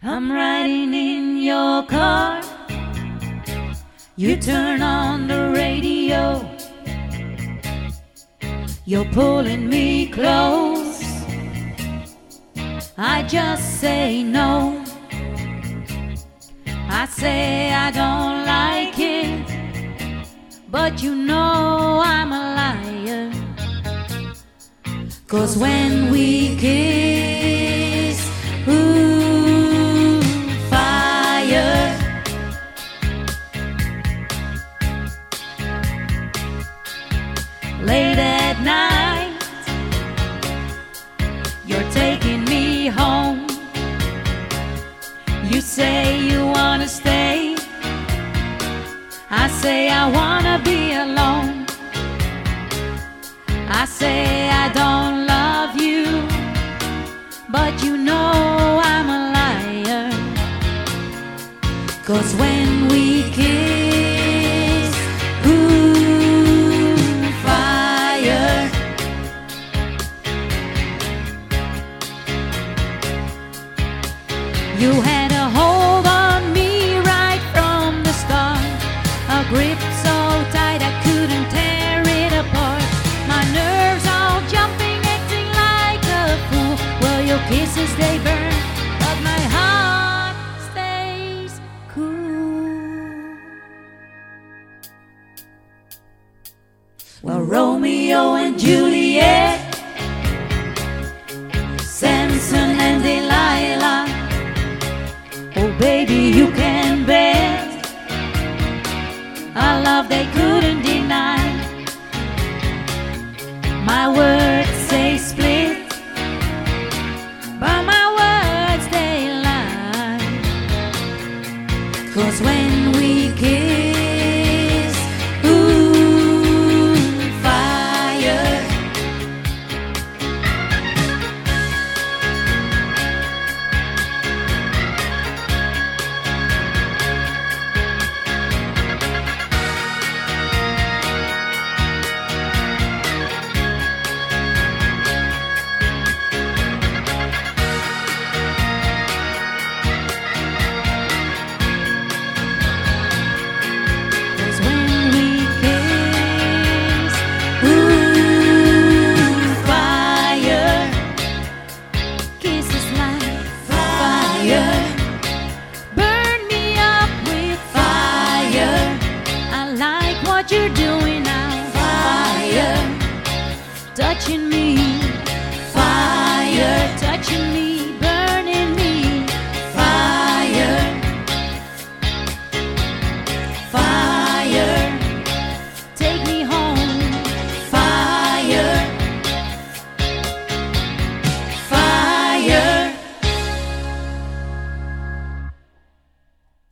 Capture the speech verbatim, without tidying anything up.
I'm riding in your car. You turn on the radio. You're pulling me close. I just say no. I say I don't like it, but you know I'm a liar. 'Cause when we kiss, ooh, fire. Late at night, you're taking me home. You say you wanna stay. I say I wanna be alone. I say I don't love you, but you know I'm a liar. 'Cause when we kiss, ooh, fire. You had a hold on me right from the start, a grip so tight I couldn't tear it apart. My nerves all jumping, acting like a fool. Well, your kisses, they burn, but my heart stays cool. Well, Romeo and Juliet, Samson and Delilah. Oh baby, you can bet our love they couldn't deny. My words say split, but my words they lie. 'Cause when we kiss, ooh, fire. Burn me up with fire. I like what you're doing now. Fire, touching me.